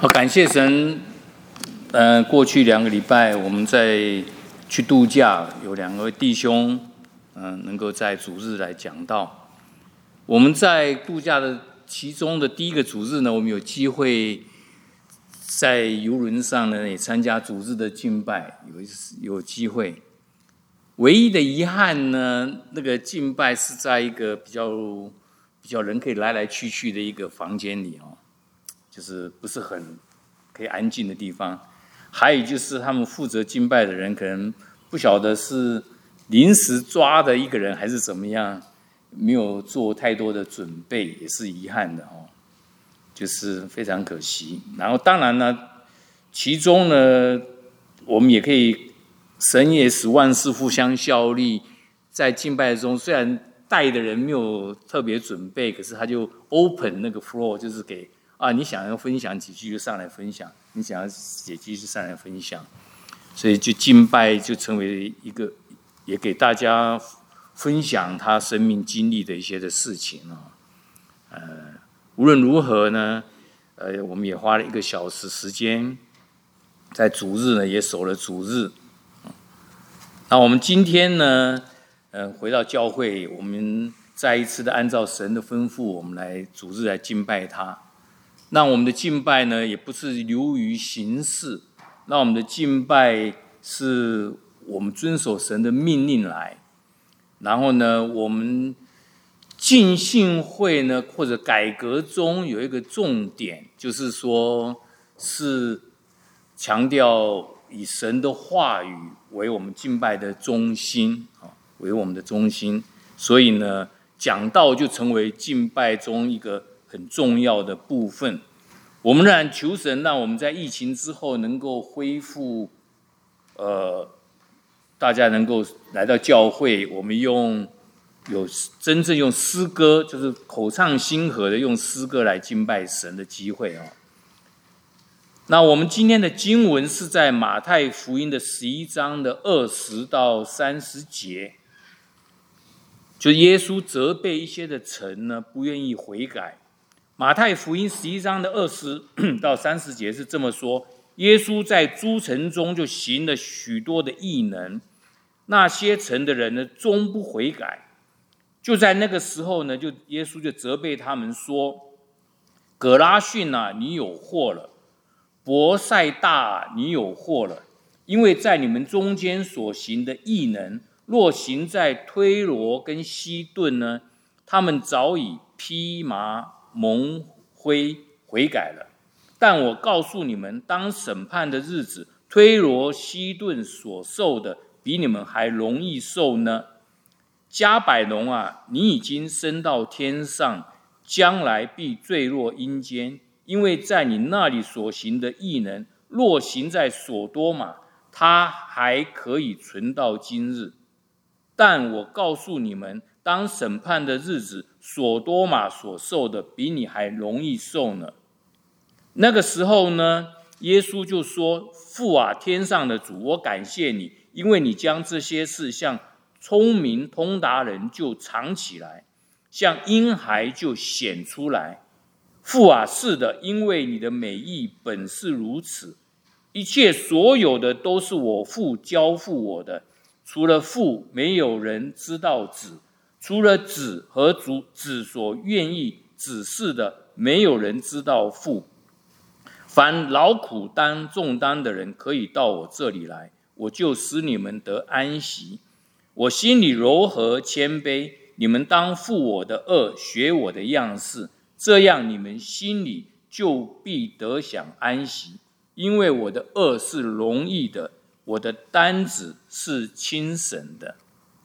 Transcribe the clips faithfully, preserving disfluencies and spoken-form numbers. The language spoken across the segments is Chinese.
好，感谢神。呃，过去两个礼拜我们在去度假，有两位弟兄，嗯、呃，能够在主日来讲道。我们在度假的其中的第一个主日呢，我们有机会在游轮上呢也参加主日的敬拜，有有机会。唯一的遗憾呢，那个敬拜是在一个比较比较人可以来来去去的一个房间里哦。就是不是很可以安静的地方，还有就是他们负责敬拜的人可能不晓得是临时抓的一个人还是怎么样，没有做太多的准备，也是遗憾的哦，就是非常可惜。然后当然呢，其中呢，我们也可以神也使万事互相效力，在敬拜中虽然带的人没有特别准备，可是他就 open 那个 floor， 就是给啊，你想要分享几句就上来分享，你想要写几句就上来分享，所以就敬拜就成为一个，也给大家分享他生命经历的一些的事情啊。呃，无论如何呢，呃，我们也花了一个小时时间，在主日呢也守了主日。那我们今天呢，呃，回到教会，我们再一次的按照神的吩咐，我们来主日来敬拜他。那我们的敬拜呢，也不是流于形式，那我们的敬拜是我们遵守神的命令来。然后呢，我们浸信会呢，或者改革中有一个重点，就是说是强调以神的话语为我们敬拜的中心，为我们的中心。所以呢，讲道就成为敬拜中一个很重要的部分。我们仍然求神让我们在疫情之后能够恢复，呃，大家能够来到教会，我们用有真正用诗歌，就是口唱心和的用诗歌来敬拜神的机会哦。那我们今天的经文是在马太福音的十一章的二十到三十节。就耶稣责备一些的城呢，不愿意悔改。马太福音十一章的二十到三十节是这么说：耶稣在诸城中就行了许多的异能，那些城的人呢，终不悔改。就在那个时候呢，就耶稣就责备他们说：葛拉汛啊，你有祸了；伯赛大啊，你有祸了，因为在你们中间所行的异能，若行在推罗跟西顿呢，他们早已披麻蒙灰悔改了。但我告诉你们，当审判的日子，推罗西顿所受的比你们还容易受呢。迦百农啊，你已经升到天上，将来必坠落阴间，因为在你那里所行的异能，若行在所多玛，它还可以存到今日。但我告诉你们，当审判的日子，所多玛所受的比你还容易受呢。那个时候呢，耶稣就说：父啊，天上的主，我感谢你，因为你将这些事向聪明通达人就藏起来，向婴孩就显出来。父啊，是的，因为你的美意本是如此。一切所有的都是我父交付我的，除了父，没有人知道子；除了子和主子所愿意指示的，没有人知道父。凡劳苦担重担的人，可以到我这里来，我就使你们得安息。我心里柔和谦卑，你们当负我的軛，学我的样式，这样你们心里就必得享安息。因为我的軛是容易的，我的担子是轻省的。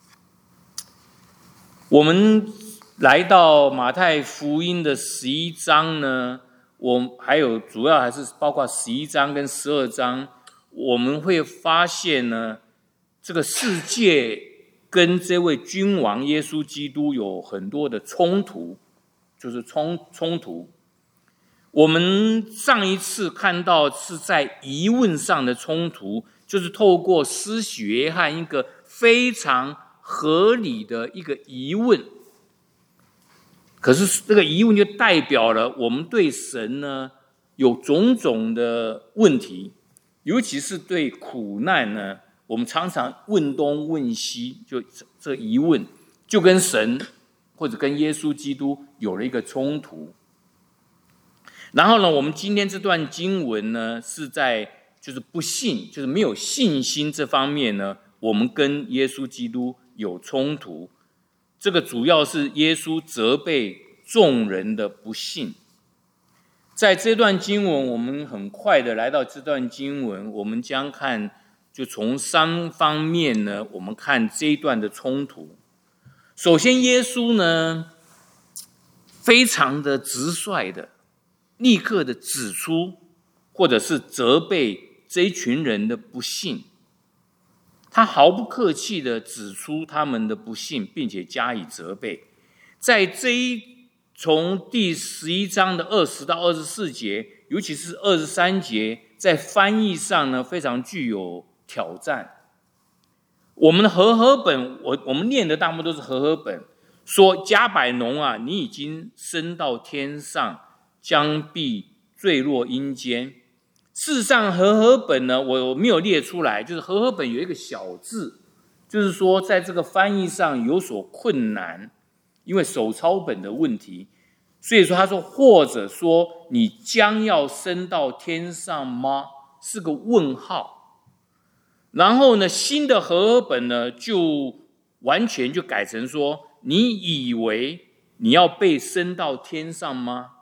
我们来到马太福音的十一章呢，我还有主要还是包括十一章跟十二章，我们会发现呢，这个世界跟这位君王耶稣基督有很多的冲突，就是冲冲突。我们上一次看到是在疑问上的冲突，就是透过施洗约翰一个非常合理的一个疑问，可是这个疑问就代表了我们对神呢有种种的问题，尤其是对苦难呢，我们常常问东问西，就这疑问，就跟神或者跟耶稣基督有了一个冲突。然后呢，我们今天这段经文呢，是在就是不信，就是没有信心这方面呢，我们跟耶稣基督有冲突。这个主要是耶稣责备众人的不信。在这段经文，我们很快的来到这段经文，我们将看，就从三方面呢，我们看这一段的冲突。首先，耶稣呢，非常的直率的，立刻的指出，或者是责备这一群人的不信。他毫不客气的指出他们的不信，并且加以责备。在这一从第十一章的二十到二十四节，尤其是二十三节，在翻译上呢，非常具有挑战。我们的和合本，我我们念的大部分都是和合本，说加百农啊，你已经升到天上，将必坠落阴间。事实上，和合本呢，我没有列出来，就是和合本有一个小字，就是说在这个翻译上有所困难，因为手抄本的问题，所以说他说，或者说你将要升到天上吗？是个问号。然后呢，新的和合本呢，就完全就改成说，你以为你要被升到天上吗？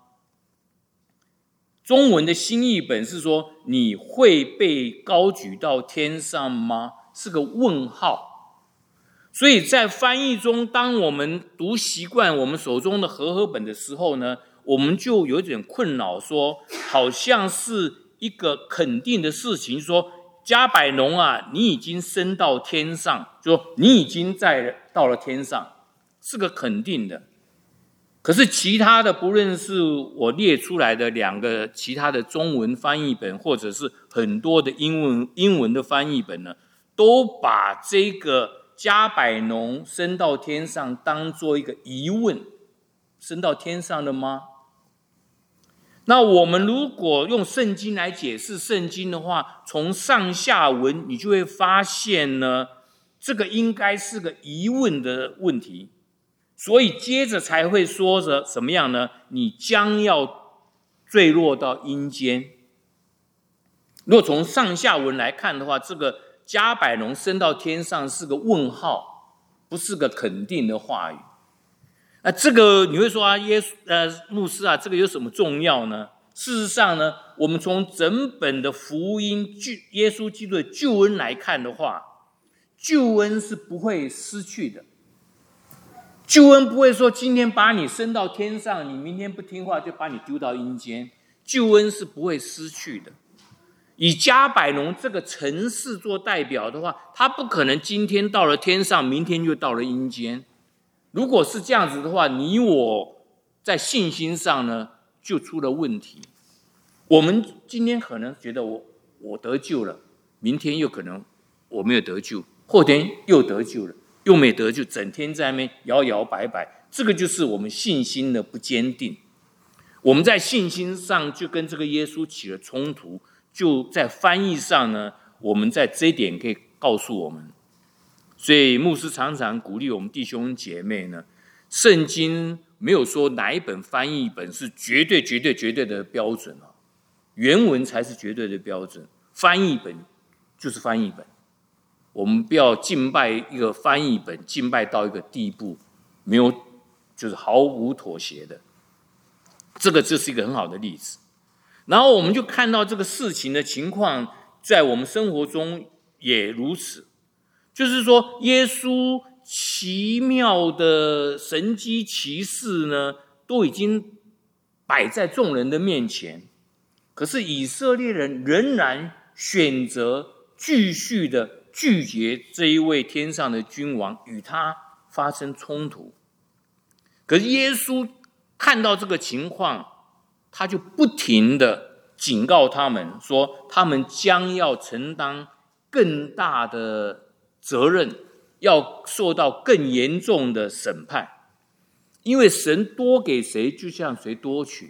中文的新译本是说，你会被高举到天上吗？是个问号。所以在翻译中，当我们读习惯我们手中的和合本的时候呢，我们就有点困扰，说好像是一个肯定的事情，说加百农啊，你已经升到天上，就说你已经在到了天上，是个肯定的。可是其他的，不论是我列出来的两个其他的中文翻译本，或者是很多的英文英文的翻译本呢，都把这个加百农升到天上当做一个疑问，升到天上了吗？那我们如果用圣经来解释圣经的话，从上下文你就会发现呢，这个应该是个疑问的问题。所以接着才会说着什么样呢？你将要坠落到阴间。如果从上下文来看的话，这个加百农升到天上是个问号，不是个肯定的话语。那这个你会说啊，耶稣呃牧师啊，这个有什么重要呢？事实上呢，我们从整本的福音耶稣基督的救恩来看的话，救恩是不会失去的。救恩不会说今天把你升到天上，你明天不听话就把你丢到阴间。救恩是不会失去的。以加百农这个城市做代表的话，他不可能今天到了天上，明天就到了阴间。如果是这样子的话，你我在信心上呢就出了问题。我们今天可能觉得我我得救了，明天又可能我没有得救，后天又得救了。又没得救，整天在那边摇摇摆摆，这个就是我们信心的不坚定。我们在信心上就跟这个耶稣起了冲突，就在翻译上呢，我们在这一点可以告诉我们。所以牧师常常鼓励我们弟兄姐妹呢，圣经没有说哪一本翻译本是绝对绝对绝对的标准啊，原文才是绝对的标准，翻译本就是翻译本。我们不要敬拜一个翻译本，敬拜到一个地步，没有就是毫无妥协的。这个就是一个很好的例子。然后我们就看到这个事情的情况，在我们生活中也如此。就是说，耶稣奇妙的神迹奇事呢，都已经摆在众人的面前，可是以色列人仍然选择继续的拒绝这一位天上的君王，与他发生冲突。可是耶稣看到这个情况，他就不停的警告他们说，他们将要承担更大的责任，要受到更严重的审判。因为神多给谁，就向谁多取，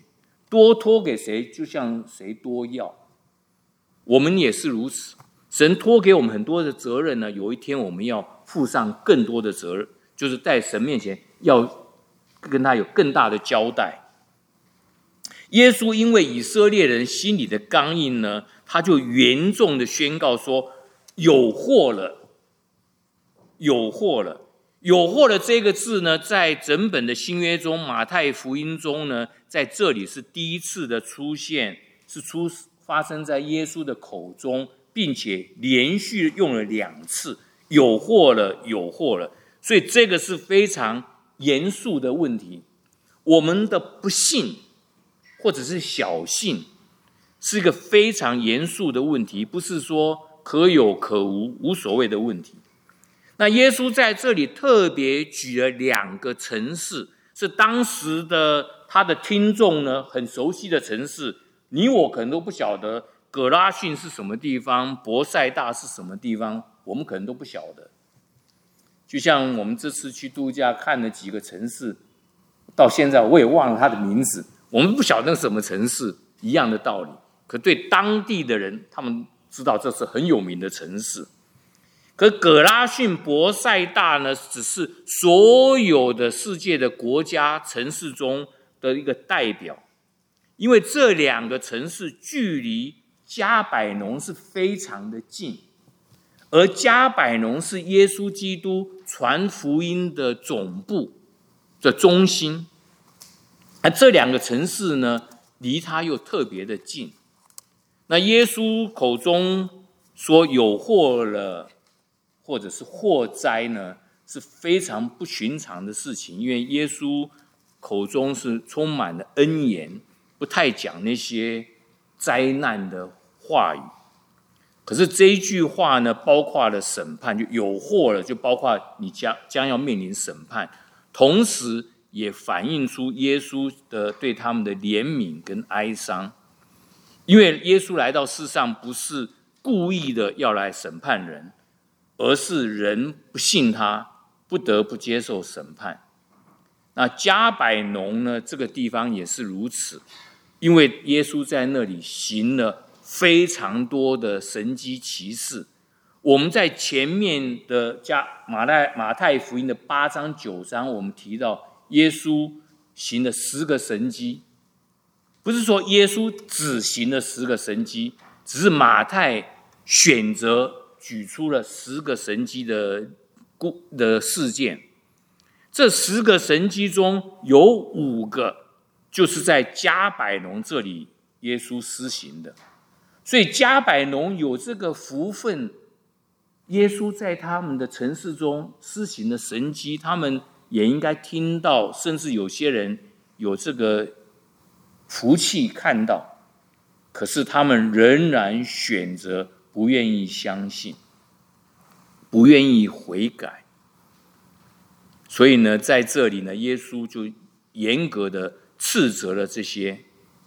多托给谁，就像谁多要。我们也是如此，神托给我们很多的责任呢，有一天我们要负上更多的责任，就是在神面前要跟他有更大的交代。耶稣因为以色列人心里的刚硬呢，他就严重的宣告说：有祸了，有祸了。有祸了这个字呢，在整本的新约中，马太福音中呢，在这里是第一次的出现，是出发生在耶稣的口中，并且连续用了两次，有祸了，有祸了。所以这个是非常严肃的问题。我们的不信或者是小信，是一个非常严肃的问题，不是说可有可无无所谓的问题。那耶稣在这里特别举了两个城市，是当时的他的听众呢很熟悉的城市，你我可能都不晓得葛拉汛是什么地方，伯赛大是什么地方，我们可能都不晓得。就像我们这次去度假看了几个城市，到现在我也忘了它的名字，我们不晓得那是什么城市，一样的道理。可对当地的人，他们知道这是很有名的城市。可葛拉汛、伯赛大呢，只是所有的世界的国家城市中的一个代表，因为这两个城市距离加百农是非常的近，而加百农是耶稣基督传福音的总部的中心，而这两个城市呢，离他又特别的近。那耶稣口中说有祸了，或者是祸灾呢，是非常不寻常的事情，因为耶稣口中是充满了恩言，不太讲那些灾难的话语。可是这一句话呢，包括了审判，就有祸了，就包括你将将要面临审判，同时也反映出耶稣的对他们的怜悯跟哀伤。因为耶稣来到世上不是故意的要来审判人，而是人不信他，不得不接受审判。那加百农呢，这个地方也是如此，因为耶稣在那里行了非常多的神迹奇事。我们在前面的加马太马太福音的八章九章，我们提到耶稣行了十个神迹，不是说耶稣只行了十个神迹，只是马太选择举出了十个神迹的的事件。这十个神迹中有五个就是在加百农这里耶稣施行的，所以加百农有这个福分，耶稣在他们的城市中施行的神迹，他们也应该听到，甚至有些人有这个福气看到，可是他们仍然选择不愿意相信，不愿意悔改。所以呢，在这里呢，耶稣就严格的斥责了这些，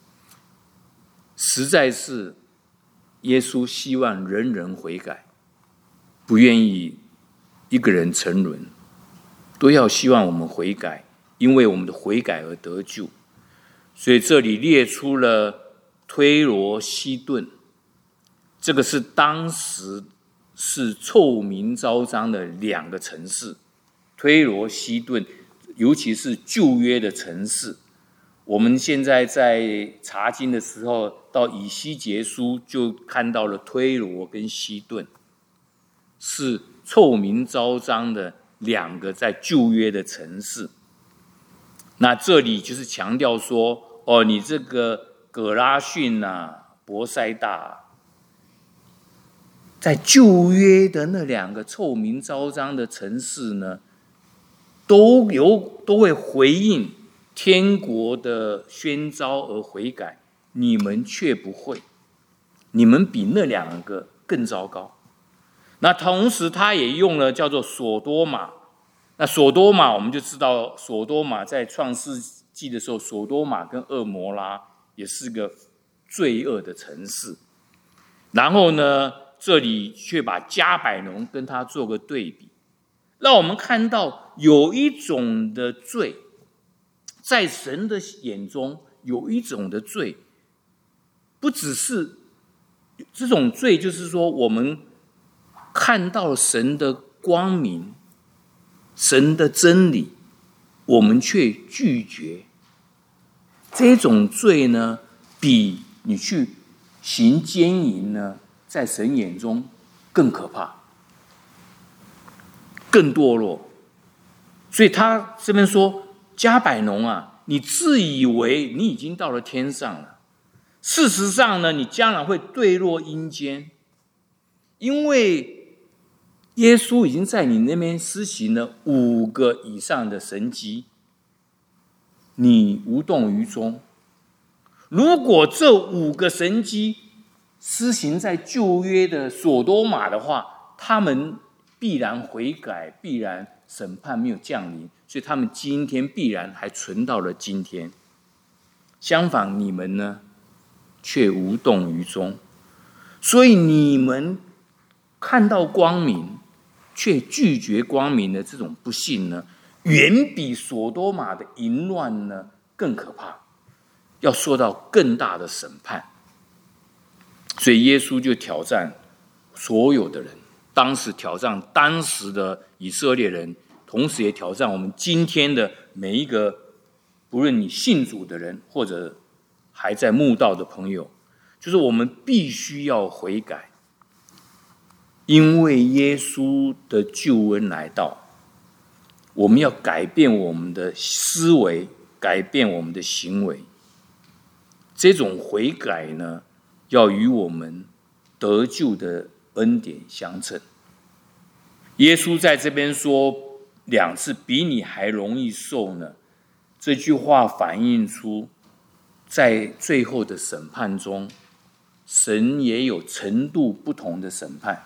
实在是耶稣希望人人悔改，不愿意一个人沉沦，都要希望我们悔改，因为我们的悔改而得救。所以这里列出了推罗、西顿，这个是当时是臭名昭彰的两个城市，推罗、西顿，尤其是旧约的城市。我们现在在查经的时候，到以西结书就看到了推罗跟西顿，是臭名昭彰的两个在旧约的城市。那这里就是强调说，哦，你这个葛拉汛啊、伯赛大啊，在旧约的那两个臭名昭彰的城市呢，都有都会回应天国的宣召而悔改，你们却不会，你们比那两个更糟糕。那同时他也用了叫做索多玛，那索多玛我们就知道，索多玛在创世纪的时候，索多玛跟蛾摩拉也是个罪恶的城市。然后呢，这里却把加百农跟他做个对比，让我们看到有一种的罪，在神的眼中有一种的罪，不只是这种罪，就是说我们看到神的光明、神的真理，我们却拒绝。这种罪呢，比你去行奸淫呢，在神眼中更可怕，更堕落。所以他这边说，加百农啊，你自以为你已经到了天上了，事实上呢，你将来会坠落阴间，因为耶稣已经在你那边施行了五个以上的神迹，你无动于衷。如果这五个神迹施行在旧约的所多玛的话，他们必然悔改，必然审判没有降临，所以他们今天必然还存到了今天。相反，你们呢，却无动于衷，所以你们看到光明，却拒绝光明的这种不幸呢，远比所多玛的淫乱呢更可怕，要受到更大的审判。所以耶稣就挑战所有的人，当时挑战当时的以色列人，同时也挑战我们今天的每一个，不论你信主的人，或者还在慕道的朋友，就是我们必须要悔改，因为耶稣的救恩来到，我们要改变我们的思维，改变我们的行为。这种悔改呢，要与我们得救的恩典相称。耶稣在这边说两次比你还容易受呢，这句话反映出在最后的审判中，神也有程度不同的审判，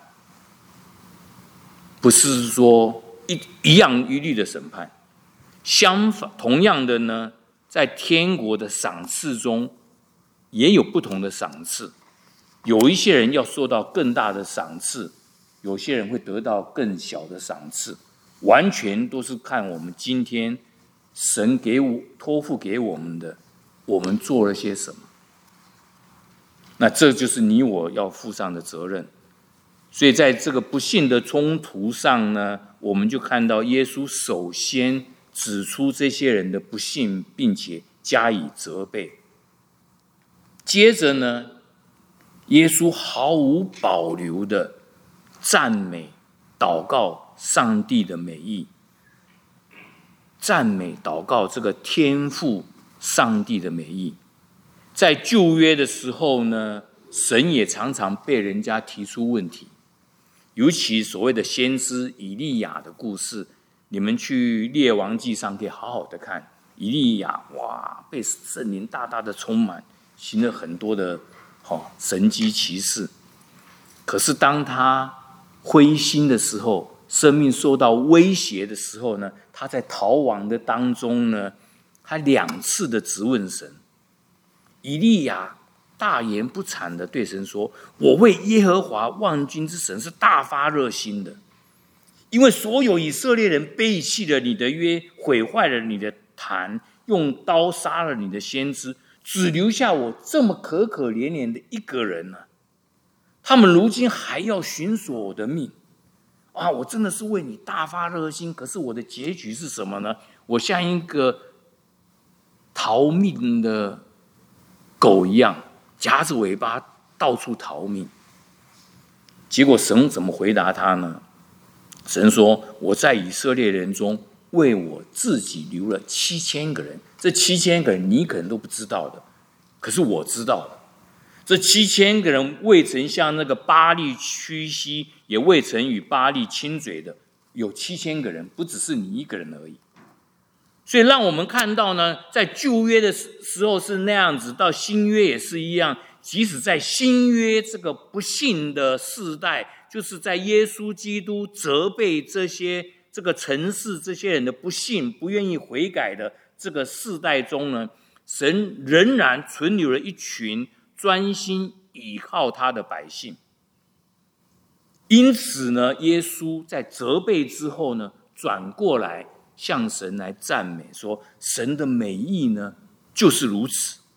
不是说 一, 一样一律的审判。相反，同样的呢，在天国的赏赐中也有不同的赏赐，有一些人要受到更大的赏赐，有些人会得到更小的赏赐，完全都是看我们今天神给我托付给我们的，我们做了些什么。那这就是你我要负上的责任。所以在这个不幸的冲突上呢，我们就看到耶稣首先指出这些人的不幸，并且加以责备。接着呢，耶稣毫无保留的赞美、祷告上帝的美意，赞美、祷告这个天父上帝的美意。在旧约的时候呢，神也常常被人家提出问题，尤其所谓的先知以利亚的故事，你们去列王记上可以好好的看。以利亚哇，被圣灵大大的充满，行了很多的、哦、神迹奇事。可是当他灰心的时候，生命受到威胁的时候呢，他在逃亡的当中呢，他两次的质问神。以利亚大言不惭的对神说，我为耶和华万军之神是大发热心的，因为所有以色列人背弃了你的约，毁坏了你的坛，用刀杀了你的先知，只留下我这么可可怜怜的一个人呢、啊。他们如今还要寻索我的命啊！我真的是为你大发热心，可是我的结局是什么呢？我像一个逃命的狗一样，夹着尾巴到处逃命。结果神怎么回答他呢？神说，我在以色列人中为我自己留了七千个人，这七千个人你可能都不知道的，可是我知道的。这七千个人未曾向那个巴力屈膝，也未曾与巴力亲嘴的，有七千个人，不只是你一个人而已。所以让我们看到呢，在旧约的时候是那样子，到新约也是一样。即使在新约这个不幸的世代，就是在耶稣基督责备这些这个城市这些人的不幸，不愿意悔改的这个世代中呢，神仍然存留了一群专心倚靠他的百姓。因此呢，耶稣在责备之后呢，转过来向神来赞美，说神的美意呢就是如此。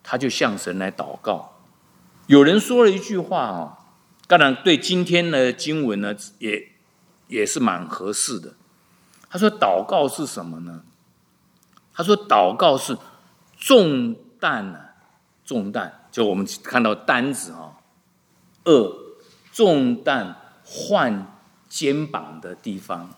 他就向神来祷告。有人说了一句话哦，当然对今天的经文呢，也也是蛮合适的。他说祷告是什么呢？他说祷告是重担啊，重担，就我们看到担子哦，二重担换肩膀的地方。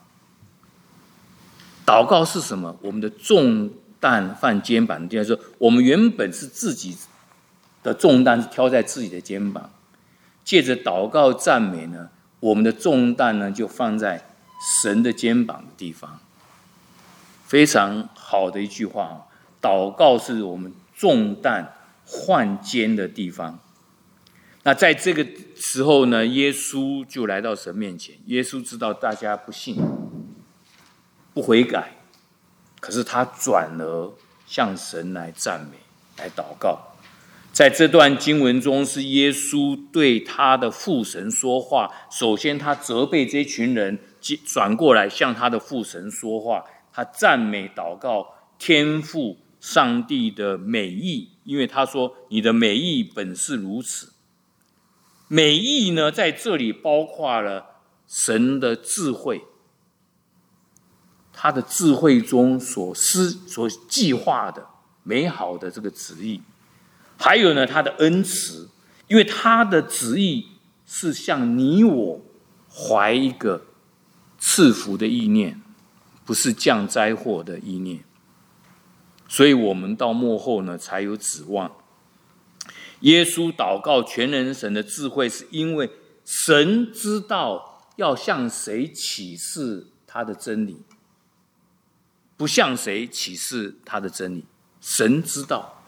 祷告是什么？我们的重担换肩膀的地方，说我们原本是自己的重担是挑在自己的肩膀，借着祷告赞美呢，我们的重担呢就放在神的肩膀的地方。非常好的一句话，祷告是我们重担换肩的地方。那在这个时候呢，耶稣就来到神面前。耶稣知道大家不信、不悔改，可是他转而向神来赞美、来祷告。在这段经文中，是耶稣对他的父神说话。首先，他责备这群人，转过来向他的父神说话。他赞美、祷告天父上帝的美意，因为他说：“你的美意本是如此。”美意呢，在这里包括了神的智慧，他的智慧中所思、所计划的美好的这个旨意，还有呢，他的恩慈，因为他的旨意是向你我怀一个赐福的意念，不是降灾祸的意念，所以我们到末后呢才有指望。耶稣祷告全能神的智慧，是因为神知道要向谁启示他的真理，不向谁启示他的真理，神知道。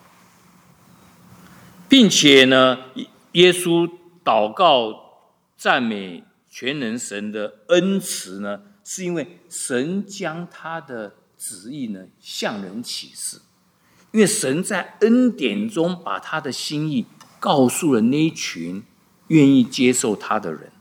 并且呢，耶稣祷告赞美全能神的恩慈呢，是因为神将他的旨意呢向人启示，因为神在恩典中把他的心意告诉了那一群愿意接受他的人。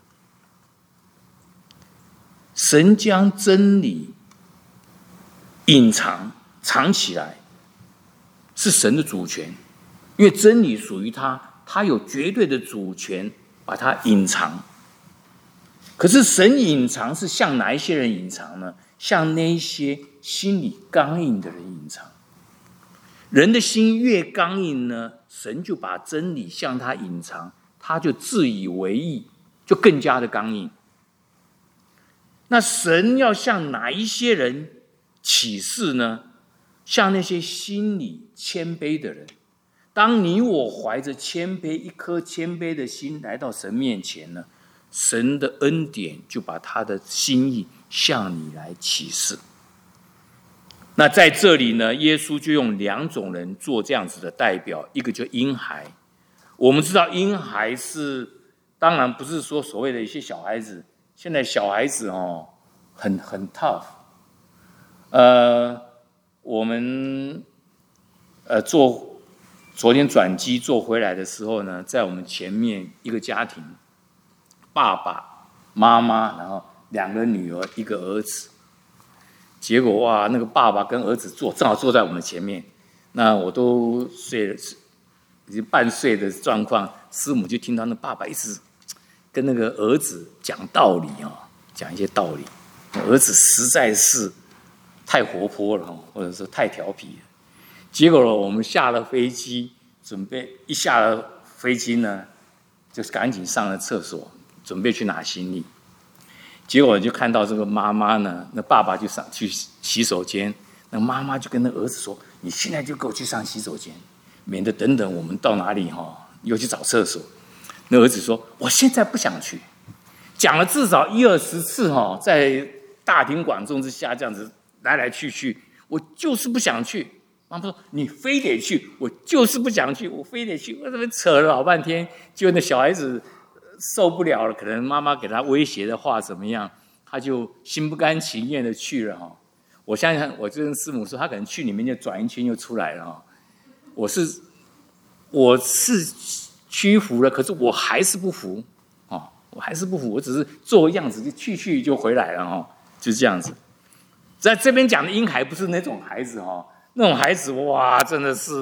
神将真理隐藏藏起来，是神的主权，因为真理属于他，他有绝对的主权把它隐藏。可是神隐藏是向哪一些人隐藏呢？向那些心里刚硬的人隐藏。人的心越刚硬呢，神就把真理向他隐藏，他就自以为意，就更加的刚硬。那神要向哪一些人启示呢？向那些心里谦卑的人。当你我怀着谦卑，一颗谦卑的心来到神面前呢，神的恩典就把他的心意向你来启示。那在这里呢，耶稣就用两种人做这样子的代表，一个就婴孩。我们知道婴孩是，当然不是说所谓的一些小孩子，现在小孩子哦，很很 tough。呃，我们呃坐昨天转机坐回来的时候呢，在我们前面一个家庭，爸爸妈妈，然后两个女儿，一个儿子。结果哇，那个爸爸跟儿子坐，正好坐在我们前面。那我都睡了，已经半睡的状况，师母就听到那爸爸一直跟那个儿子讲道理哦，讲一些道理。儿子实在是太活泼了，或者说太调皮了。结果我们下了飞机，准备一下了飞机呢，就是赶紧上了厕所，准备去拿行李。结果就看到这个妈妈呢，那爸爸就上去洗手间，那妈妈就跟那儿子说：“你现在就给我去上洗手间，免得等等我们到哪里哈又去找厕所。”那儿子说：“我现在不想去。”讲了至少一二十次哈，在大庭广众之下这样子来来去去，我就是不想去。妈妈说：“你非得去，我就是不想去，我非得去。”我这边扯了老半天，就那小孩子受不了了，可能妈妈给他威胁的话怎么样，他就心不甘情愿的去了哈。我想想，我就跟师母说，他可能去里面就转一圈又出来了哈。我是我是屈服了，可是我还是不服哦，我还是不服，我只是做样子就去去就回来了哈，就这样子。在这边讲的婴孩不是那种孩子哈，那种孩子哇，真的是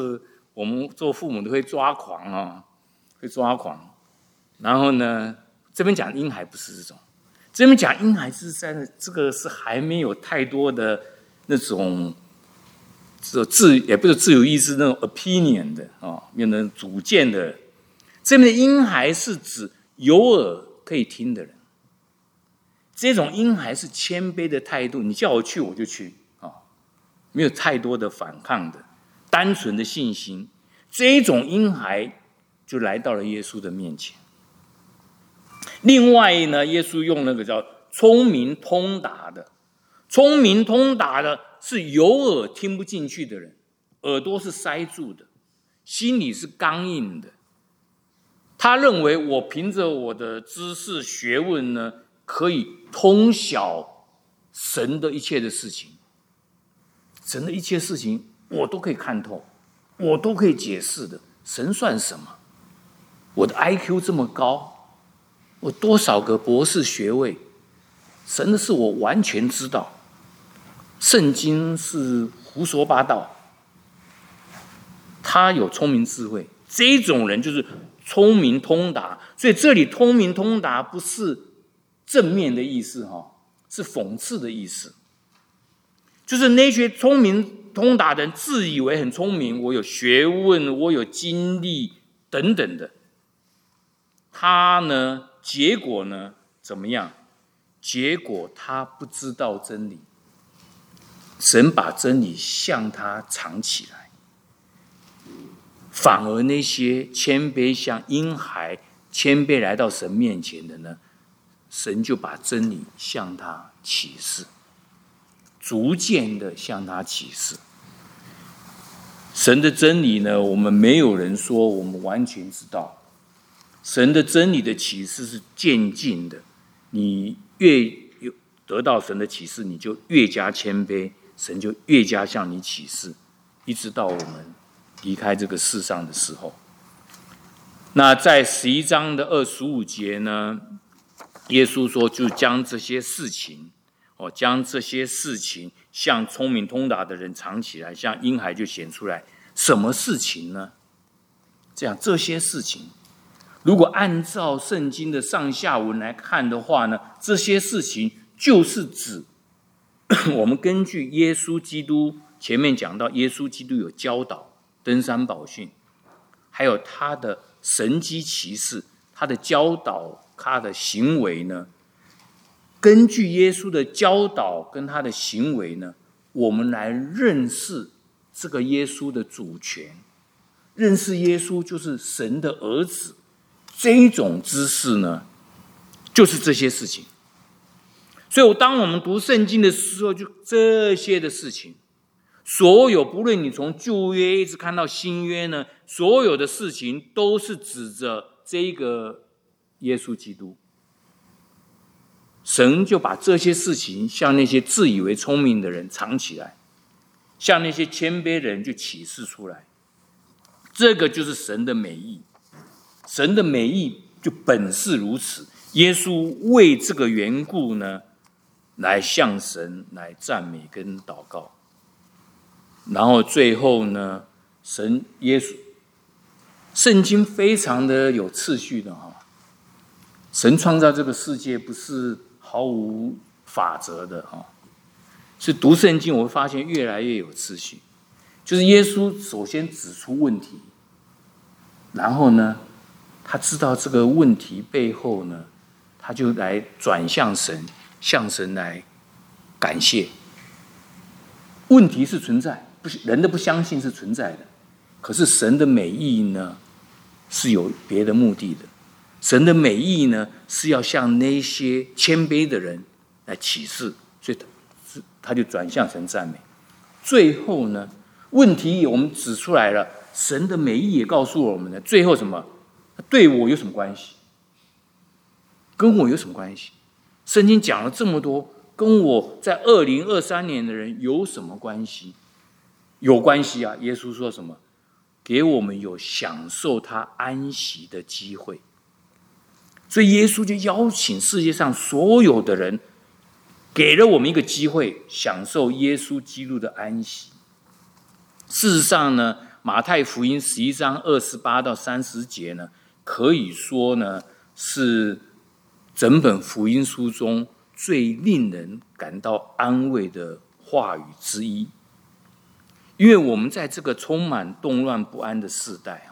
我们做父母的会抓狂啊，会抓狂。然后呢，这边讲婴孩不是这种，这边讲婴孩是在这个是还没有太多的那种自也不是自由意志那种 opinion 的啊，有那种主见的。这边的婴孩是指有耳可以听的人。这种婴孩是谦卑的态度，你叫我去我就去啊，没有太多的反抗的，单纯的信心。这种婴孩就来到了耶稣的面前。另外呢，耶稣用那个叫聪明通达的，聪明通达的是有耳听不进去的人，耳朵是塞住的，心里是刚硬的。他认为我凭着我的知识学问呢，可以通晓神的一切的事情，神的一切事情我都可以看透，我都可以解释的。神算什么？我的 I Q 这么高，我多少个博士学位，神的事我完全知道，圣经是胡说八道。他有聪明智慧，这种人就是聪明通达。所以这里聪明通达不是正面的意思，是讽刺的意思。就是那些聪明通达的人自以为很聪明，我有学问，我有经历等等的，他呢，结果呢怎么样？结果他不知道真理，神把真理向他藏起来。反而那些谦卑像婴孩谦卑来到神面前的呢，神就把真理向他启示，逐渐的向他启示。神的真理呢，我们没有人说我们完全知道。神的真理的启示是渐进的，你越得到神的启示，你就越加谦卑，神就越加向你启示，一直到我们离开这个世上的时候。那在十一章的二十五节呢，耶稣说就将这些事情哦，将这些事情向聪明通达的人藏起来，像婴孩就显出来。什么事情呢？这样这些事情，如果按照圣经的上下文来看的话呢，这些事情就是指我们根据耶稣基督前面讲到，耶稣基督有教导登山宝训，还有他的神迹奇事，他的教导，他的行为呢，根据耶稣的教导跟他的行为呢，我们来认识这个耶稣的主权，认识耶稣就是神的儿子，这一种知识呢，就是这些事情。所以当我们读圣经的时候，就这些的事情，所有不论你从旧约一直看到新约呢，所有的事情都是指着这个耶稣基督。神就把这些事情向那些自以为聪明的人藏起来，向那些谦卑的人就启示出来。这个就是神的美意，神的美意就本是如此。耶稣为这个缘故呢，来向神来赞美跟祷告。然后最后呢，神耶稣，圣经非常的有次序的哈。神创造这个世界不是毫无法则的哈，是读圣经我会发现越来越有次序。就是耶稣首先指出问题，然后呢，他知道这个问题背后呢，他就来转向神，向神来感谢。问题是存在，不是人的不相信是存在的，可是神的美意呢是有别的目的的。神的美意呢是要向那些谦卑的人来启示，所以他就转向神赞美。最后呢，问题我们指出来了，神的美意也告诉我们了，最后什么？对我有什么关系？跟我有什么关系？圣经讲了这么多，跟我在二零二三年的人有什么关系？有关系啊！耶稣说什么？给我们有享受他安息的机会。所以耶稣就邀请世界上所有的人，给了我们一个机会，享受耶稣基督的安息。事实上呢， 马太福音十一章二十八到三十节呢，可以说呢是整本福音书中最令人感到安慰的话语之一。因为我们在这个充满动乱不安的世代，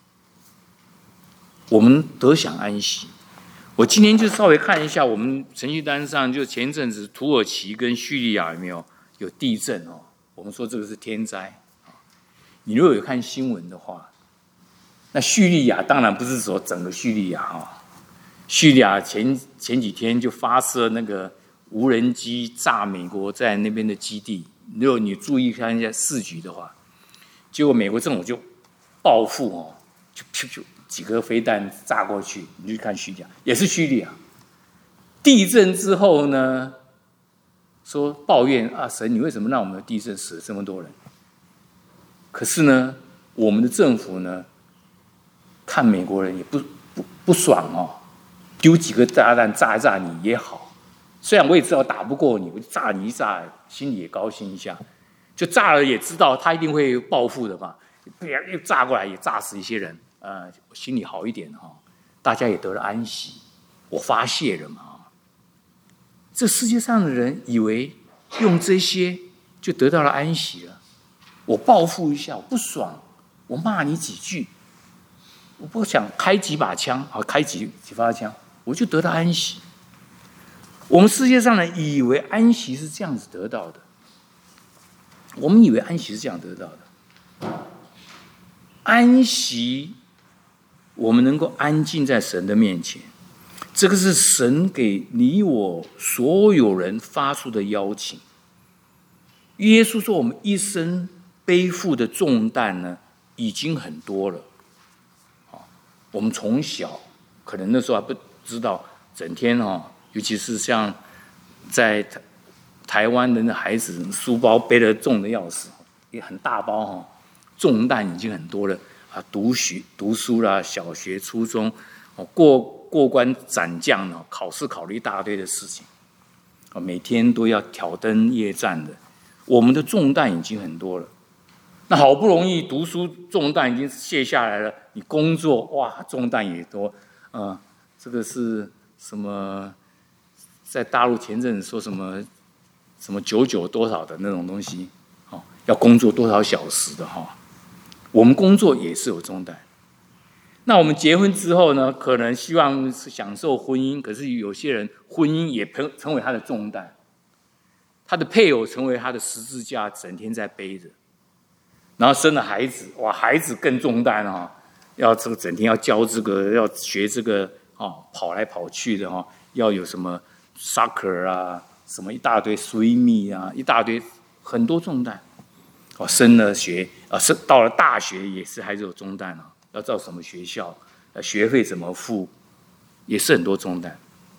我们得享安息。我今天就稍微看一下我们程序单上，就前一阵子土耳其跟叙利亚有没有有地震哦？我们说这个是天灾。你如果有看新闻的话，那叙利亚当然不是说整个叙利亚哈，叙利亚前前几天就发射那个无人机炸美国在那边的基地。如果你注意看一下市局的话，结果美国政府就报复哦，就噗噗几个飞弹炸过去。你去看叙利亚，也是叙利亚地震之后呢，说抱怨啊，神，你为什么让我们的地震死了这么多人？可是呢，我们的政府呢，看美国人也不不不爽哦，丢几个炸弹炸一炸你也好。虽然我也知道打不过你，我就炸你一炸，心里也高兴一下。就炸了也知道他一定会报复的嘛，又炸过来也炸死一些人，呃，心里好一点哈、哦，大家也得了安息，我发泄了嘛。这世界上的人以为用这些就得到了安息了。我报复一下，我不爽，我骂你几句，我不想开几把枪，好开几几发枪，我就得到安息。我们世界上人以为安息是这样子得到的，我们以为安息是这样得到的。安息，我们能够安静在神的面前，这个是神给你我所有人发出的邀请。耶稣说，我们一生背负的重担呢，已经很多了。我们从小可能那时候还不知道，整天哦，尤其是像在台湾的那孩子，书包背得重的要死，也很大包哈，重担已经很多了啊。读学读书啦，小学、初中，过过关斩将呢，考试考了一大堆的事情，啊，每天都要挑灯夜战的，我们的重担已经很多了。那好不容易读书重担已经卸下来了，你工作哇重担也多，呃，这个是什么？在大陆前阵子说什么什么九九多少的那种东西，哦，要工作多少小时的哈、哦，我们工作也是有重担。那我们结婚之后呢，可能希望是享受婚姻，可是有些人婚姻也成为他的重担，他的配偶成为他的十字架，整天在背着。然后生了孩子，哇，孩子更重担啊、哦！要这个整天要教这个，要学这个哦，跑来跑去的哈、哦，要有什么 soccer 啊，什么一大堆 swimming 啊，一大堆很多重担。哦，升了学啊，升到了大学也是还是有重担啊，要到什么学校，学费怎么付，也是很多重担。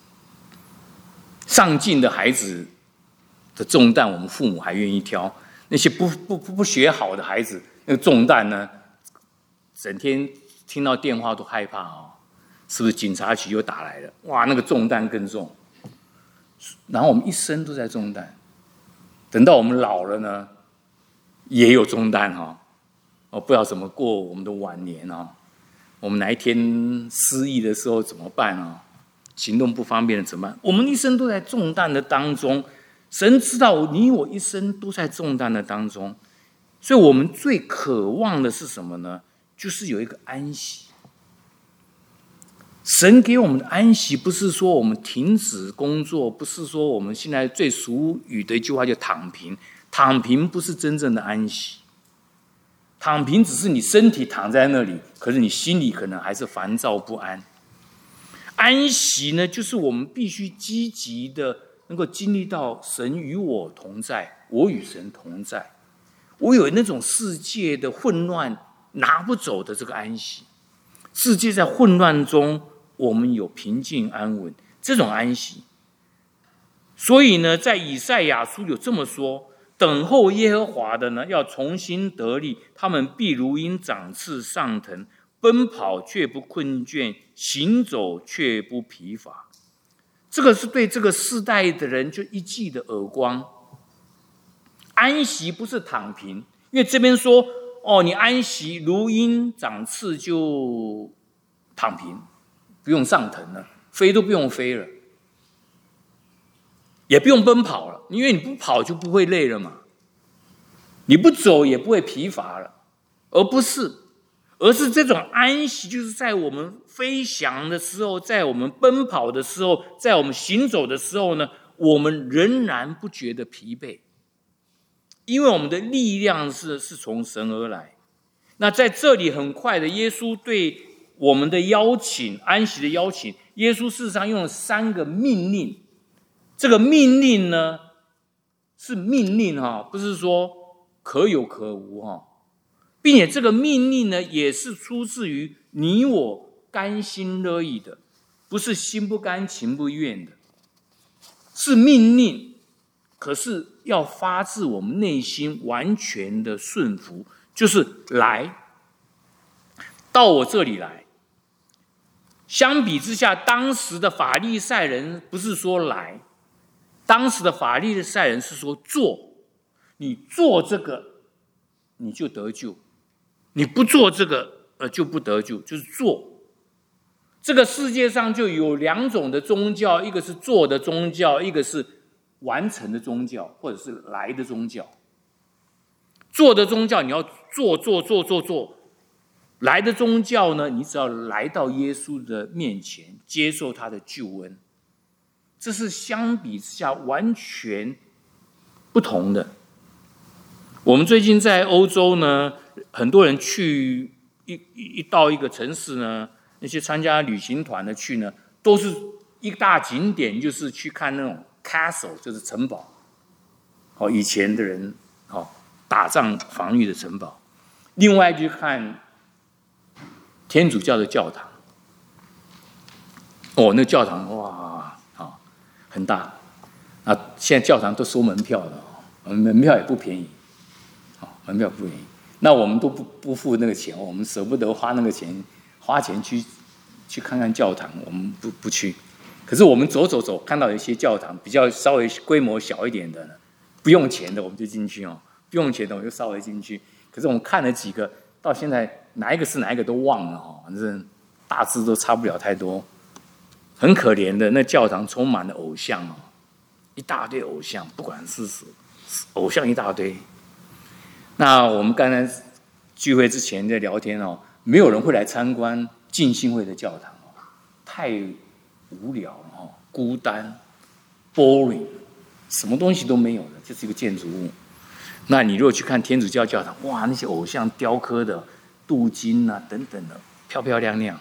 上进的孩子的重担，我们父母还愿意挑。那些不不不不学好的孩子，那个重担呢，整天听到电话都害怕哦，是不是警察局又打来了？哇，那个重担更重。然后我们一生都在重担，等到我们老了呢，也有重担哈、哦，哦，不知道怎么过我们的晚年哦。我们哪一天失忆的时候怎么办啊、哦？行动不方便了怎么办？我们一生都在重担的当中。神知道你我一生都在重担的当中，所以我们最渴望的是什么呢？就是有一个安息。神给我们的安息，不是说我们停止工作，不是说我们现在最俗语的一句话就躺平。躺平不是真正的安息，躺平只是你身体躺在那里，可是你心里可能还是烦躁不安。安息呢，就是我们必须积极的能够经历到神与我同在，我与神同在，我有那种世界的混乱拿不走的这个安息。世界在混乱中，我们有平静安稳，这种安息。所以呢，在以赛亚书有这么说：等候耶和华的呢，要重新得力，他们必如鹰长翅上腾，奔跑却不困倦，行走却不疲乏。这个是对这个世代的人就一记的耳光。安息不是躺平，因为这边说哦，你安息如鹰长翅就躺平，不用上腾了，飞都不用飞了，也不用奔跑了，因为你不跑就不会累了嘛，你不走也不会疲乏了，而不是。而是这种安息，就是在我们飞翔的时候，在我们奔跑的时候，在我们行走的时候呢，我们仍然不觉得疲惫，因为我们的力量是是从神而来。那在这里很快的，耶稣对我们的邀请，安息的邀请，耶稣事实上用了三个命令。这个命令呢，是命令哈，不是说可有可无哈。并且这个命令呢，也是出自于你我甘心乐意的，不是心不甘情不愿的，是命令，可是要发自我们内心完全的顺服，就是来到我这里来。相比之下，当时的法利赛人不是说来，当时的法利赛人是说做，你做这个你就得救。你不做这个，呃，就不得救，就是做。这个世界上就有两种的宗教，一个是做的宗教，一个是完成的宗教，或者是来的宗教。做的宗教你要做做做做做，来的宗教呢，你只要来到耶稣的面前，接受他的救恩，这是相比之下完全不同的。我们最近在欧洲呢，很多人去一一到一个城市呢，那些参加旅行团的去呢，都是一大景点，就是去看那种 castle， 就是城堡。好，以前的人好打仗防御的城堡。另外去看天主教的教堂。哦，那个教堂哇，好很大。啊，现在教堂都收门票的，门票也不便宜。门票不便宜，那我们都不不付那个钱，我们舍不得花那个钱，花钱去去看看教堂，我们不不去。可是我们走走走，看到有一些教堂比较稍微规模小一点的呢，不用钱的我们就进去哦，不用钱的我们就稍微进去。可是我们看了几个，到现在哪一个是哪一个都忘了哦，反正大致都差不了太多。很可怜的，那教堂充满了偶像哦，一大堆偶像，不管是偶像一大堆。那我们刚才聚会之前在聊天哦，没有人会来参观浸信会的教堂哦，太无聊哦，孤单 ，boring， 什么东西都没有的，就是一个建筑物。那你如果去看天主教教堂，哇，那些偶像雕刻的镀金啊等等的，漂漂亮亮。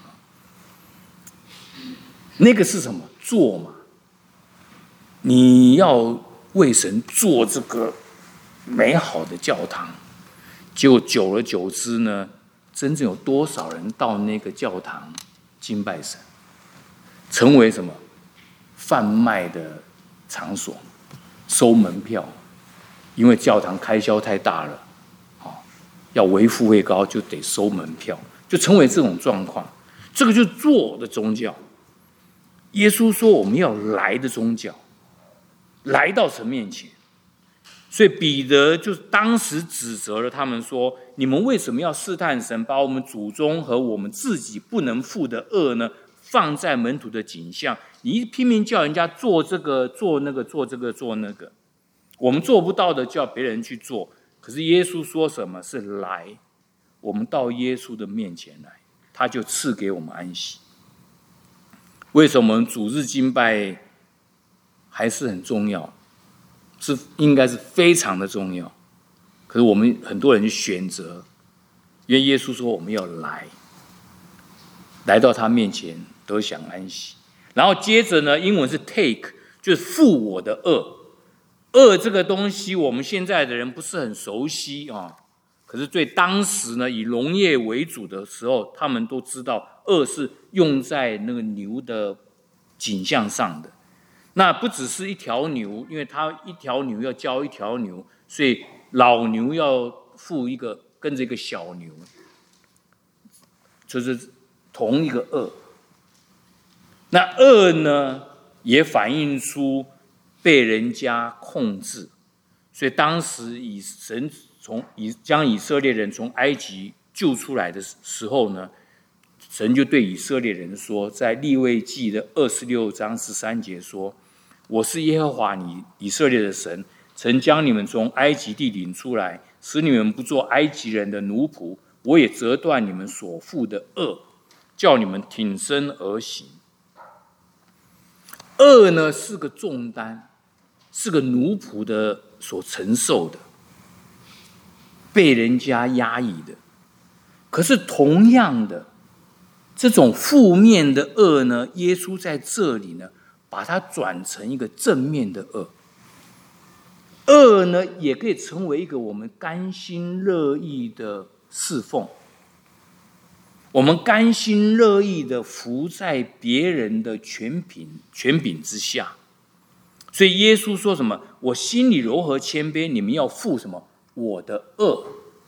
那个是什么？做嘛，你要为神做这个美好的教堂。结果久而久之呢，真正有多少人到那个教堂敬拜神，成为什么贩卖的场所，收门票，因为教堂开销太大了，要维护会高，就得收门票，就成为这种状况。这个就是做的宗教。耶稣说我们要来的宗教，来到神面前。所以彼得就当时指责了他们说：你们为什么要试探神，把我们祖宗和我们自己不能负的恶呢，放在门徒的景象？你一拼命叫人家做这个做那个做这个做那个，我们做不到的叫别人去做。可是耶稣说什么？是来，我们到耶稣的面前来，他就赐给我们安息。为什么我们主日敬拜还是很重要？是应该是非常的重要，可是我们很多人就选择，因为耶稣说我们要来，来到他面前得享安息。然后接着呢，英文是 take， 就是负我的恶。恶这个东西，我们现在的人不是很熟悉啊，可是对当时呢，以农业为主的时候，他们都知道恶是用在那个牛的景象上的。那不只是一条牛，因为它一条牛要交一条牛，所以老牛要负一个跟着一个小牛，就是同一个恶。那恶呢，也反映出被人家控制，所以当时以神从以将以色列人从埃及救出来的时候呢，神就对以色列人说，在利未记的二十六章十三节说：“我是耶和华你以色列的神，曾将你们从埃及地领出来，使你们不做埃及人的奴仆。我也折断你们所负的恶，叫你们挺身而行。”恶呢是个重担，是个奴仆的所承受的，被人家压抑的。可是同样的，这种负面的恶呢，耶稣在这里呢，把它转成一个正面的恶。恶呢，也可以成为一个我们甘心乐意的侍奉，我们甘心乐意的服在别人的权柄权柄之下。所以耶稣说什么？我心里柔和谦卑，你们要负什么？我的恶，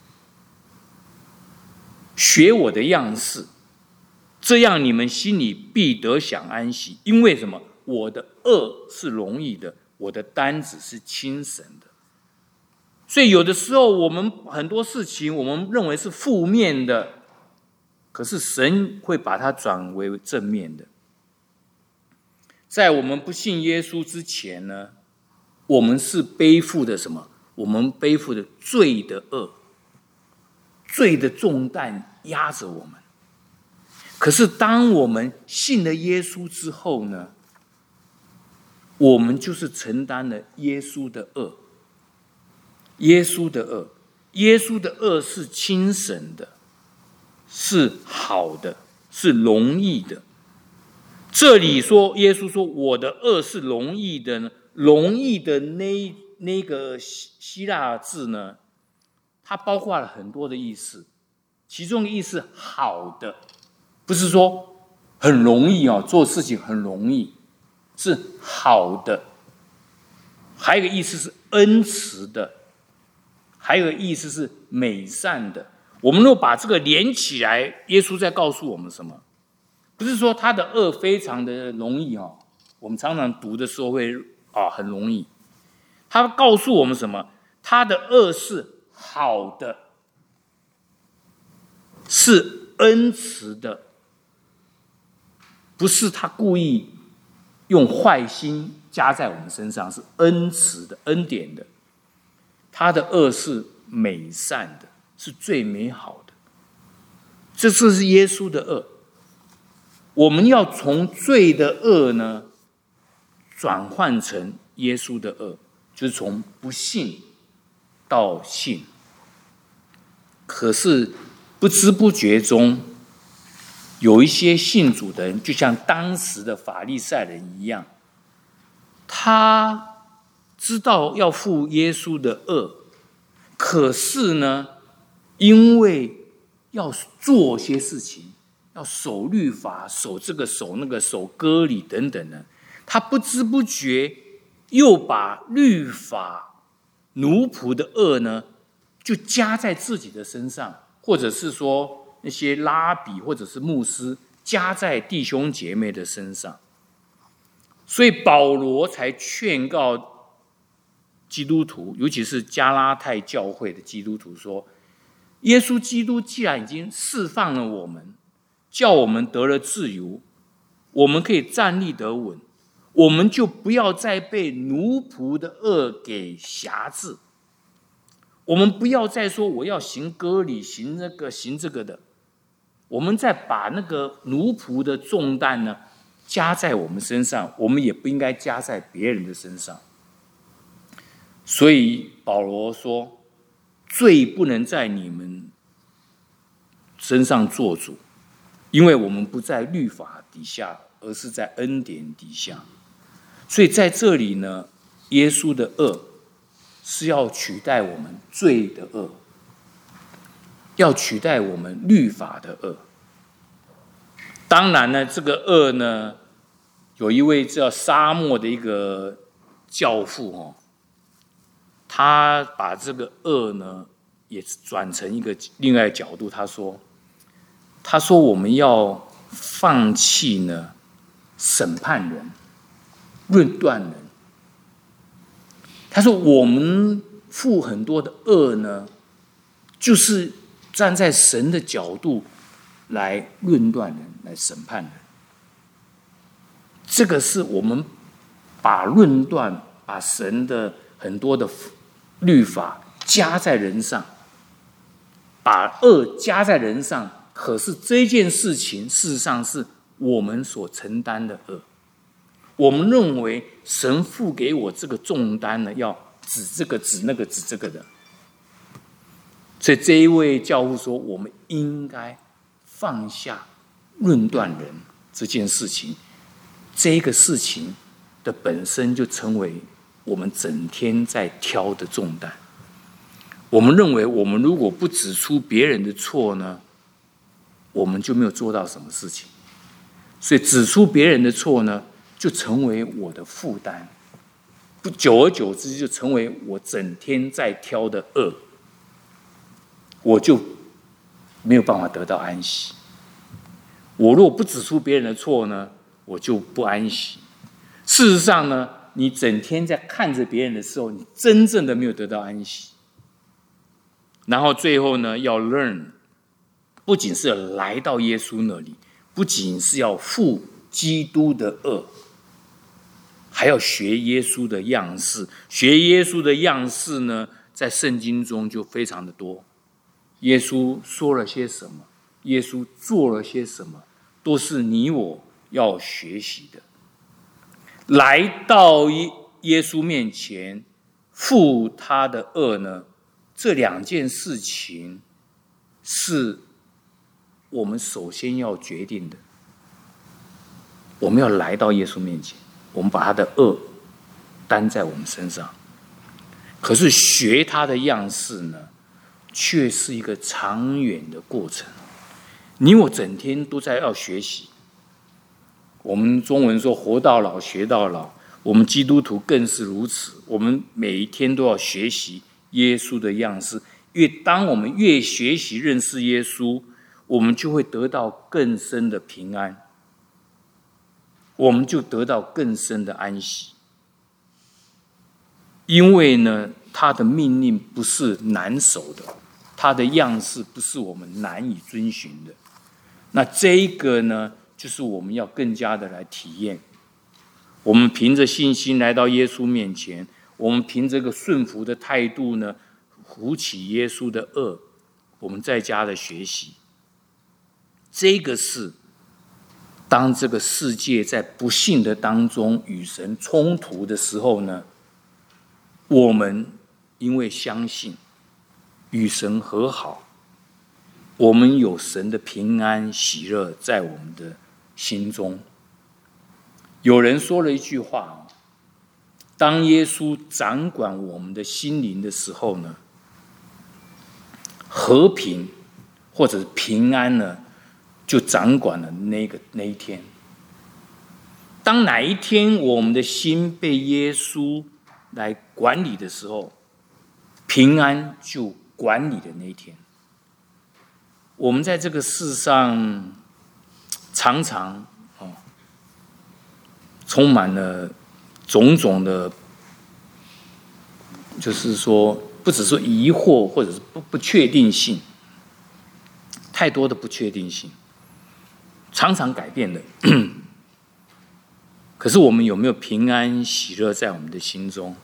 学我的样式，这样你们心里必得享安息。因为什么？我的恶是容易的，我的担子是轻省的。所以有的时候我们很多事情我们认为是负面的，可是神会把它转为正面的。在我们不信耶稣之前呢，我们是背负的什么？我们背负的罪的恶，罪的重担压着我们。可是当我们信了耶稣之后呢，我们就是承担了耶稣的恶。耶稣的恶，耶稣的恶是轻省的，是好的，是容易的。这里说，耶稣说我的恶是容易的呢，容易的那那个希腊字呢，它包括了很多的意思，其中的意思好的，不是说很容易哦，做事情很容易，是好的。还有一个意思是恩慈的，还有一个意思是美善的。我们若把这个连起来，耶稣在告诉我们什么？不是说他的恶非常的容易哦，我们常常读的时候会啊很容易。他告诉我们什么？他的恶是好的，是恩慈的，不是他故意用坏心加在我们身上，是恩慈的、恩典的。他的恶是美善的，是最美好的。这是耶稣的恶。我们要从罪的恶呢，转换成耶稣的恶，就是从不信到信。可是不知不觉中，有一些信主的人，就像当时的法利赛人一样，他知道要负耶稣的恶，可是呢，因为要做些事情，要守律法，守这个守那个，守割礼等等的，他不知不觉又把律法奴仆的恶呢，就加在自己的身上，或者是说那些拉比或者是牧师加在弟兄姐妹的身上。所以保罗才劝告基督徒，尤其是加拉太教会的基督徒说，耶稣基督既然已经释放了我们，叫我们得了自由，我们可以站立得稳，我们就不要再被奴仆的恶给辖制。我们不要再说我要行割礼，行那个行这个的，我们再把那个奴仆的重担呢加在我们身上，我们也不应该加在别人的身上。所以保罗说，罪不能在你们身上做主，因为我们不在律法底下，而是在恩典底下。所以在这里呢，耶稣的恶是要取代我们罪的恶，要取代我们律法的恶。当然呢，这个恶呢，有一位叫沙漠的一个教父哦，他把这个恶呢也转成一个另外的角度。他说，他说我们要放弃呢审判人、论断人。他说我们负很多的恶呢， 就是站在神的角度来论断人，来审判人。这个是我们把论断、把神的很多的律法加在人上，把恶加在人上。可是这件事情事实上是我们所承担的恶。我们认为神付给我这个重担呢，要指这个指那个指这个的。所以这一位教父说，我们应该放下论断人这件事情，这个事情的本身就成为我们整天在挑的重担。我们认为，我们如果不指出别人的错呢，我们就没有做到什么事情。所以指出别人的错呢，就成为我的负担，不久而久之就成为我整天在挑的恶，我就没有办法得到安息。我如果不指出别人的错呢，我就不安息。事实上呢，你整天在看着别人的时候，你真正的没有得到安息。然后最后呢，要 learn， 不仅是来到耶稣那里，不仅是要负基督的恶，还要学耶稣的样式。学耶稣的样式呢，在圣经中就非常的多。耶稣说了些什么，耶稣做了些什么，都是你我要学习的。来到耶稣面前，负他的恶呢，这两件事情是我们首先要决定的。我们要来到耶稣面前，我们把他的恶担在我们身上。可是学他的样式呢，却是一个长远的过程。你我整天都在要学习。我们中文说活到老学到老，我们基督徒更是如此。我们每一天都要学习耶稣的样式，因为当我们越学习认识耶稣，我们就会得到更深的平安，我们就得到更深的安息。因为呢，他的命令不是难守的，他的样式不是我们难以遵循的。那这一个呢，就是我们要更加的来体验。我们凭着信心来到耶稣面前，我们凭这个顺服的态度呢，扶起耶稣的恶，我们在家的学习。这个是当这个世界在不幸的当中与神冲突的时候呢，我们因为相信与神和好，我们有神的平安喜乐在我们的心中。有人说了一句话，当耶稣掌管我们的心灵的时候呢，和平或者是平安呢，就掌管了那个那一天。当哪一天我们的心被耶稣来管理的时候，平安就管理的那一天。我们在这个世上常常哦，充满了种种的，就是说，不只是疑惑，或者是不不确定性，太多的不确定性，常常改变的。可是我们有没有平安喜乐在我们的心中？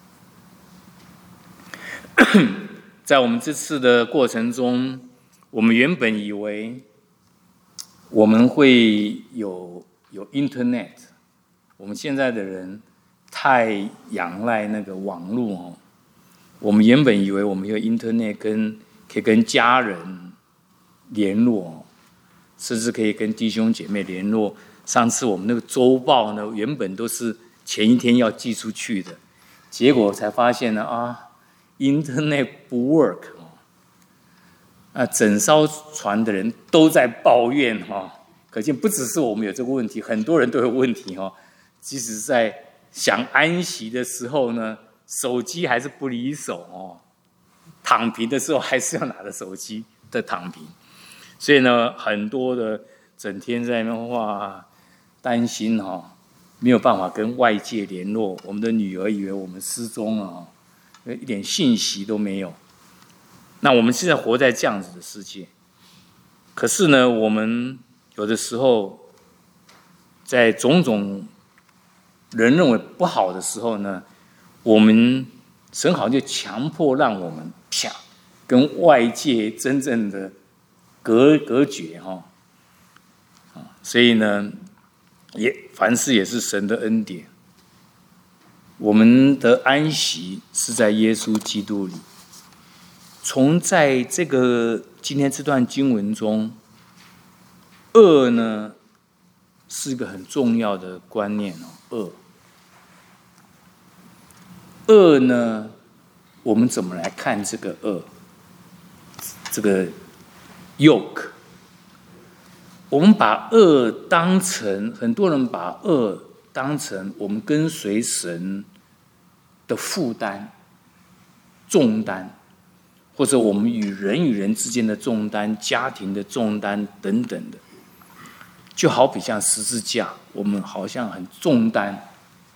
在我们这次的过程中，我们原本以为我们会有有 Internet， 我们现在的人太仰赖那个网络哦。我们原本以为我们有 Internet 跟可以跟家人联络，甚至可以跟弟兄姐妹联络。上次我们那个周报呢，原本都是前一天要寄出去的，结果才发现呢啊 ，Internet 不 work 哦，啊，整艘船的人都在抱怨哈、哦，可见不只是我们有这个问题，很多人都有问题哈、哦。即使在想安息的时候呢，手机还是不离手哦，躺平的时候还是要拿着手机的躺平，所以呢，很多的整天在那哇。担心哈、哦，没有办法跟外界联络。我们的女儿以为我们失踪了，一点信息都没有。 那我们现在活在这样子的世界，可是呢，我们有的时候在种种人认为不好的时候呢，我们神好像就强迫让我们啪跟外界真正的隔隔绝哈，所以呢，也凡事也是神的恩典。我们的安息是在耶稣基督里。从在这个今天这段经文中，恶呢是一个很重要的观念哦。恶，恶呢，我们怎么来看这个恶？这个 yoke， 我们把恶当成，很多人把恶当成我们跟随神的负担、重担，或者我们与人与人之间的重担、家庭的重担等等的，就好比像十字架，我们好像很重担。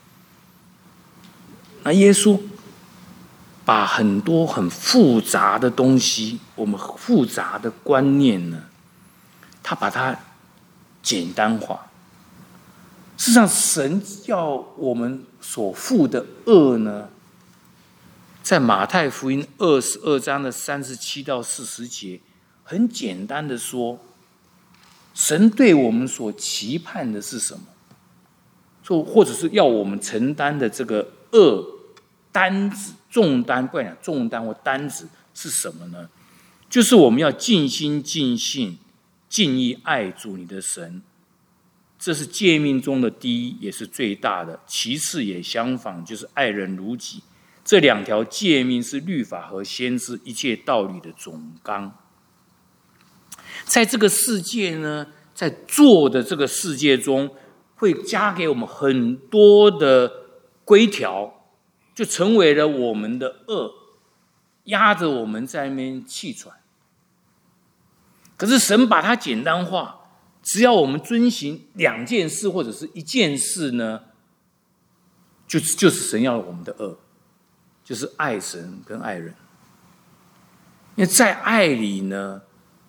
那耶稣把很多很复杂的东西，我们复杂的观念呢，他把它简单化。事实上，神要我们所负的恶呢，在马太福音二十二章的三十七到四十节，很简单的说，神对我们所期盼的是什么？说或者是要我们承担的这个恶担子、重担，不管讲重担或担子是什么呢？就是我们要尽心尽性、尽意爱主你的神。这是诫命中的第一，也是最大的。其次也相仿，就是爱人如己。这两条诫命是律法和先知一切道理的总纲。在这个世界呢，在做的这个世界中，会加给我们很多的规条，就成为了我们的恶，压着我们在那边气喘。可是神把它简单化。只要我们遵行两件事或者是一件事呢，就就是神要我们的恶，就是爱神跟爱人。因为在爱里呢，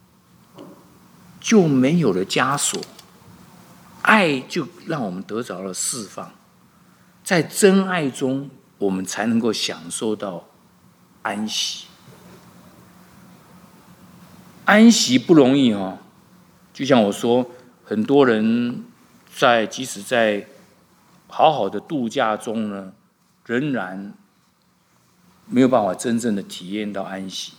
就没有了枷锁，爱就让我们得着了释放。在真爱中，我们才能够享受到安息。安息不容易哦。就像我说，很多人在即使在好好的度假中呢，仍然没有办法真正的体验到安息。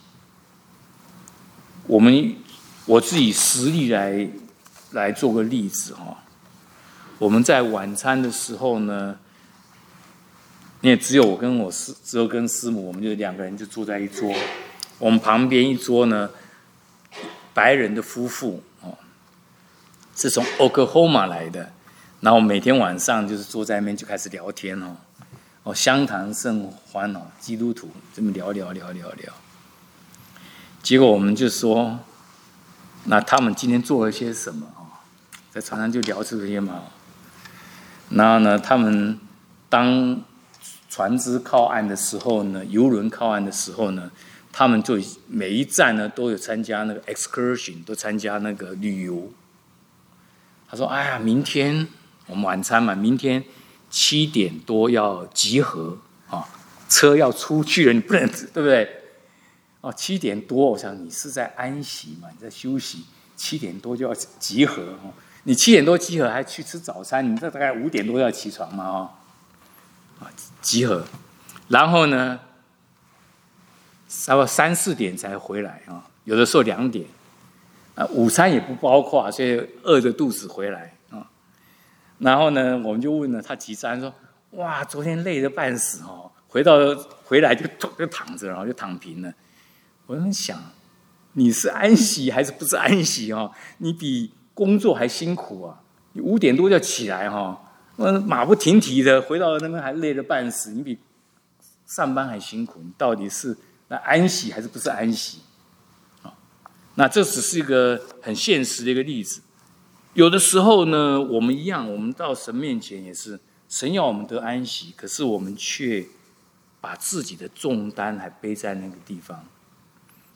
我们我自己实例来来做个例子哈，我们在晚餐的时候呢，你也只有我跟我师，只有跟师母，我们就两个人就坐在一桌，我们旁边一桌呢，白人的夫妇哦。是从 Oklahoma 来的，然后每天晚上就是坐在那边就开始聊天哦，哦，相谈甚欢哦，基督徒这么聊聊聊聊聊。结果我们就说，那他们今天做了些什么哦？在船上就聊这些嘛。然后呢，他们当船只靠岸的时候呢，游轮靠岸的时候呢，他们就每一站呢都有参加那个 excursion， 都参加那个旅游。他说：“哎呀，明天我们晚餐嘛，明天七点多要集合啊，车要出去了，你不能对不对？哦，七点多，我想你是在安息嘛，你在休息，七点多就要集合哦。你七点多集合还去吃早餐，你这大概五点多要起床嘛哦，啊，集合，然后呢，差不多三四点才回来啊，有的时候两点。”啊，午餐也不包括，所以饿着肚子回来啊。然后呢，我们就问了他几餐，说：“哇，昨天累得半死哦，回到回来就就躺着，然后就躺平了。”我在想，你是安息还是不是安息哦？你比工作还辛苦啊！你五点多就起来哈，马不停蹄的回到那边还累得半死，你比上班还辛苦，你到底是那安息还是不是安息？那这只是一个很现实的一个例子。有的时候呢，我们一样，我们到神面前也是，神要我们得安息，可是我们却把自己的重担还背在那个地方。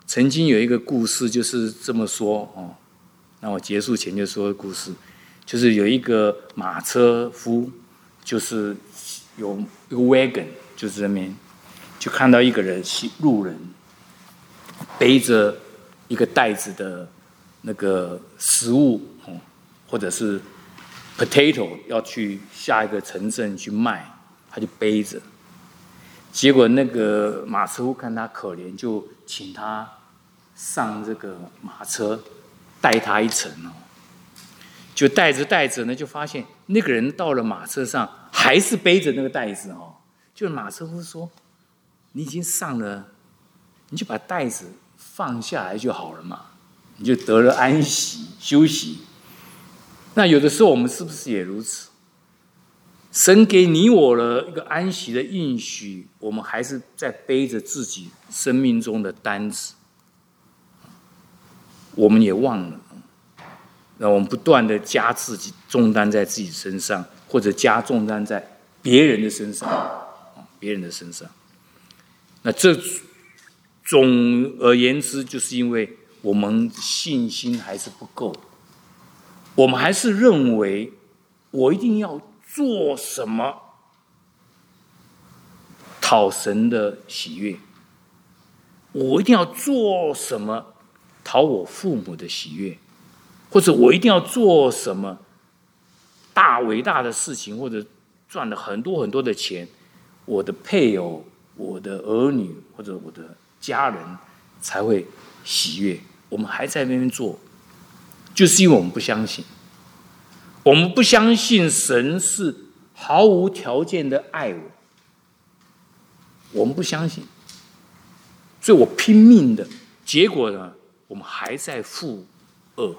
曾经有一个故事，就是这么说哦。那我结束前就说的故事，就是有一个马车夫，就是有一个 wagon， 就是那边就看到一个人路人背着一个袋子的那个食物，哦，或者是 potato 要去下一个城镇去卖，他就背着。结果那个马车夫看他可怜，就请他上这个马车，带他一程哦。就带着带着呢，就发现那个人到了马车上，还是背着那个袋子哦。就马车夫说：“你已经上了，你就把袋子放下来就好了嘛，你就得了安息休息。”那有的时候我们是不是也如此？神给你我了一个安息的应许，我们还是在背着自己生命中的担子，我们也忘了。那我们不断的加自己重担在自己身上，或者加重担在别人的身上，别人的身上。那这总而言之，就是因为我们信心还是不够，我们还是认为我一定要做什么讨神的喜悦，我一定要做什么讨我父母的喜悦，或者我一定要做什么大伟大的事情，或者赚了很多很多的钱，我的配偶、我的儿女或者我的家人才会喜悦。我们还在那边做，就是因为我们不相信。我们不相信神是毫无条件的爱我，我们不相信，所以我拼命的，结果呢，我们还在负恶。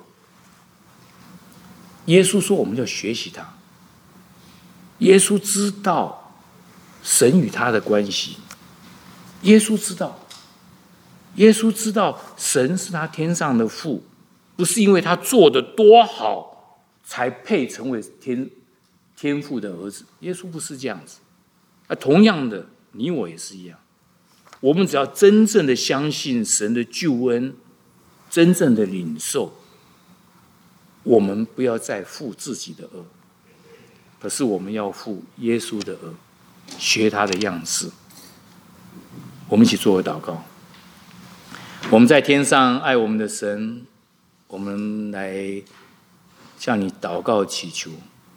耶稣说我们要学习他，耶稣知道神与他的关系，耶稣知道，耶稣知道神是他天上的父，不是因为他做得多好才配成为天天父的儿子。耶稣不是这样子。啊，同样的，你我也是一样。我们只要真正的相信神的救恩，真正的领受，我们不要再负自己的恶，可是我们要负耶稣的恶，学他的样式。我们一起做个祷告。我们在天上爱我们的神，我们来向你祷告祈求，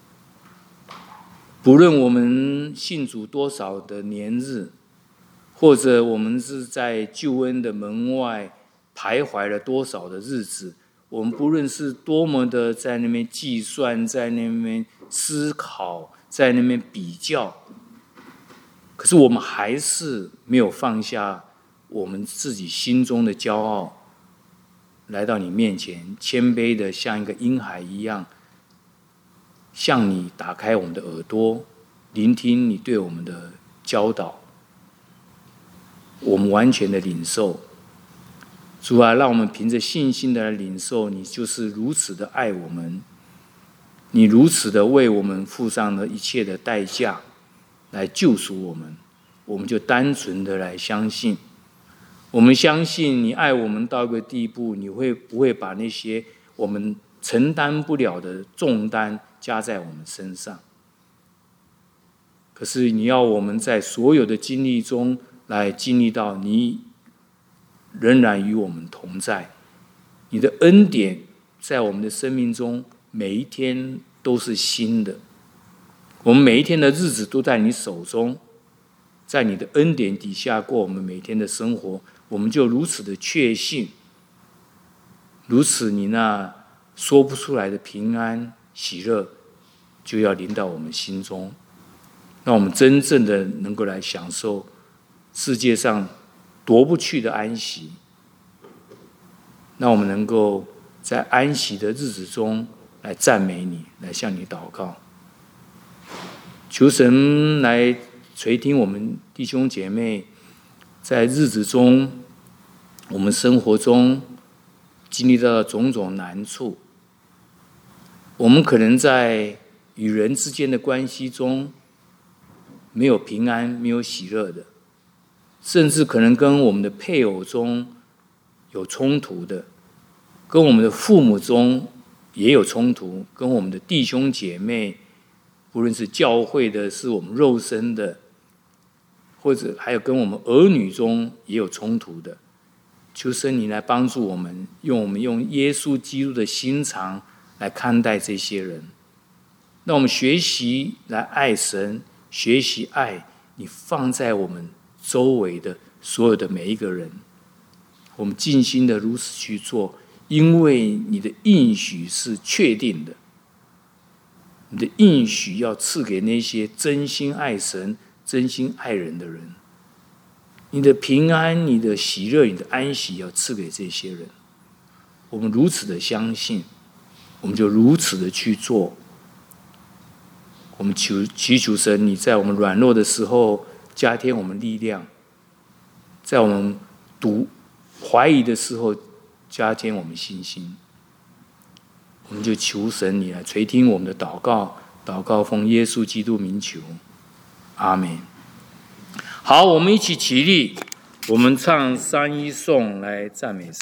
不论我们信主多少的年日，或者我们是在救恩的门外徘徊了多少的日子，我们不论是多么的在那边计算，在那边思考，在那边比较，可是我们还是没有放下我们自己心中的骄傲，来到你面前，谦卑的像一个婴孩一样，向你打开我们的耳朵，聆听你对我们的教导，我们完全的领受。主啊，让我们凭着信心的来领受，你就是如此的爱我们，你如此的为我们付上了一切的代价来救赎我们，我们就单纯的来相信。我们相信你爱我们到一个地步，你会不会把那些我们承担不了的重担加在我们身上？可是你要我们在所有的经历中来经历到你仍然与我们同在，你的恩典在我们的生命中每一天都是新的，我们每一天的日子都在你手中，在你的恩典底下过我们每天的生活，我们就如此的确信，如此你那说不出来的平安喜乐就要临到我们心中，让我们真正的能够来享受世界上夺不去的安息，让我们能够在安息的日子中来赞美你，来向你祷告。求神来垂听我们弟兄姐妹在日子中，我们生活中经历到的种种难处，我们可能在与人之间的关系中没有平安，没有喜乐的，甚至可能跟我们的配偶中有冲突的，跟我们的父母中也有冲突，跟我们的弟兄姐妹，不论是教会的，是我们肉身的，或者还有跟我们儿女中也有冲突的。求神你来帮助我们，用我们用耶稣基督的心肠来看待这些人。让我们学习来爱神，学习爱你放在我们周围的所有的每一个人。我们尽心的如此去做，因为你的应许是确定的。你的应许要赐给那些真心爱神、真心爱人的人。你的平安、你的喜乐、你的安息要赐给这些人。我们如此的相信，我们就如此的去做。我们求祈求神，你在我们软弱的时候加添我们力量，在我们读怀疑的时候加添我们信心。我们就求神你来垂听我们的祷告，祷告奉耶稣基督名求，阿们。好，我们一起起立，我们唱三一颂来赞美神。